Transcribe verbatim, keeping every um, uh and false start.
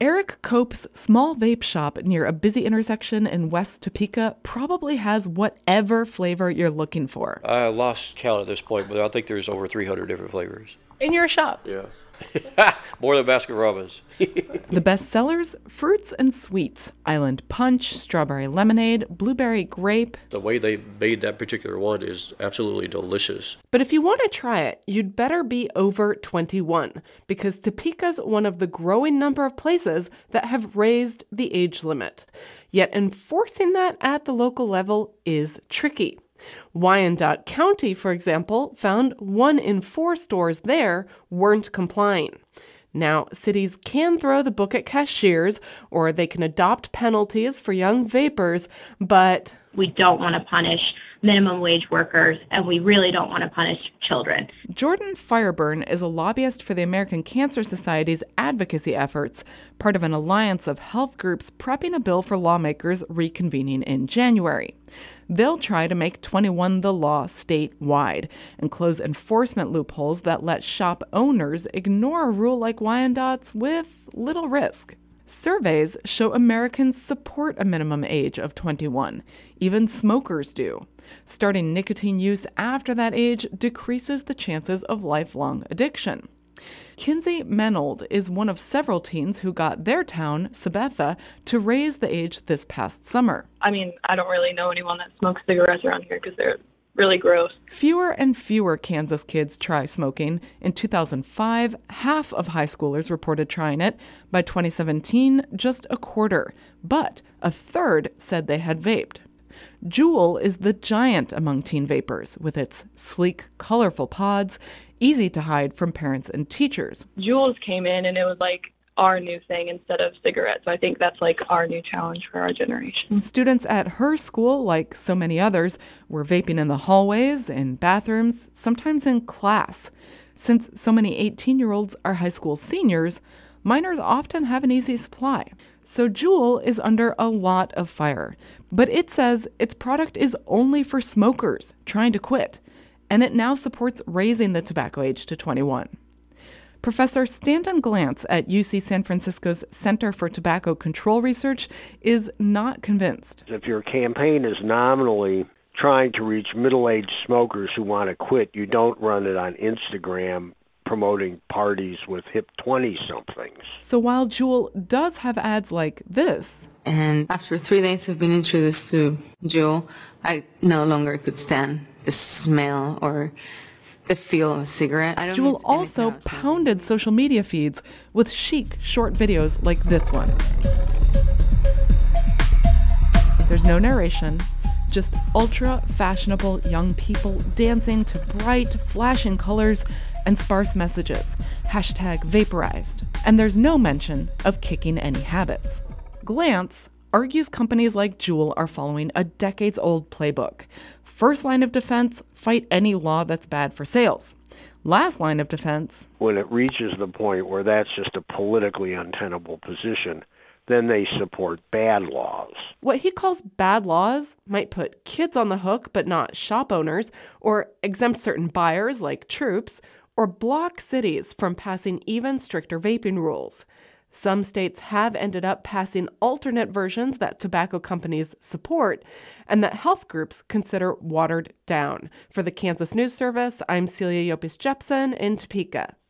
Eric Cope's small vape shop near a busy intersection in West Topeka probably has whatever flavor you're looking for. I lost count at this point, but I think there's over three hundred different flavors. In your shop? Yeah. More than Baskin Robbins. The best sellers, fruits and sweets. Island Punch, strawberry lemonade, blueberry grape. The way they made that particular one is absolutely delicious. But if you want to try it, you'd better be over twenty-one, because Topeka's one of the growing number of places that have raised the age limit. Yet enforcing that at the local level is tricky. Wyandotte County, for example, found one in four stores there weren't complying. Now, cities can throw the book at cashiers, or they can adopt penalties for young vapors, but we don't want to punish minimum wage workers, and we really don't want to punish children. Jordan Fireburn is a lobbyist for the American Cancer Society's advocacy efforts, part of an alliance of health groups prepping a bill for lawmakers reconvening in January. They'll try to make twenty-one the law statewide and close enforcement loopholes that let shop owners ignore a rule like Wyandotte's with little risk. Surveys show Americans support a minimum age of twenty-one. Even smokers do. Starting nicotine use after that age decreases the chances of lifelong addiction. Kinsey Menold is one of several teens who got their town, Sabetha, to raise the age this past summer. I mean, I don't really know anyone that smokes cigarettes around here because they're really gross. Fewer and fewer Kansas kids try smoking. In two thousand five, half of high schoolers reported trying it. By twenty seventeen, just a quarter. But a third said they had vaped. Juul is the giant among teen vapors, with its sleek, colorful pods, easy to hide from parents and teachers. Juuls came in and it was like our new thing instead of cigarettes. So I think that's like our new challenge for our generation. Students at her school, like so many others, were vaping in the hallways, in bathrooms, sometimes in class. Since so many eighteen-year-olds are high school seniors, minors often have an easy supply. So Juul is under a lot of fire. But it says its product is only for smokers trying to quit, and it now supports raising the tobacco age to twenty-one. Professor Stanton Glantz at U C San Francisco's Center for Tobacco Control Research is not convinced. If your campaign is nominally trying to reach middle-aged smokers who want to quit, you don't run it on Instagram promoting parties with hip twenty-somethings. So while Juul does have ads like this, and after three days of being introduced to Juul, I no longer could stand the smell or the feel of a cigarette. I don't Juul also pounded social media feeds with chic short videos like this one. There's no narration, just ultra-fashionable young people dancing to bright, flashing colors and sparse messages, hashtag vaporized. And there's no mention of kicking any habits. Glantz argues companies like Juul are following a decades-old playbook. First line of defense, fight any law that's bad for sales. Last line of defense, when it reaches the point where that's just a politically untenable position, then they support bad laws. What he calls bad laws might put kids on the hook but not shop owners, or exempt certain buyers like troops, or block cities from passing even stricter vaping rules. Some states have ended up passing alternate versions that tobacco companies support and that health groups consider watered down. For the Kansas News Service, I'm Celia Yopis Jepsen in Topeka.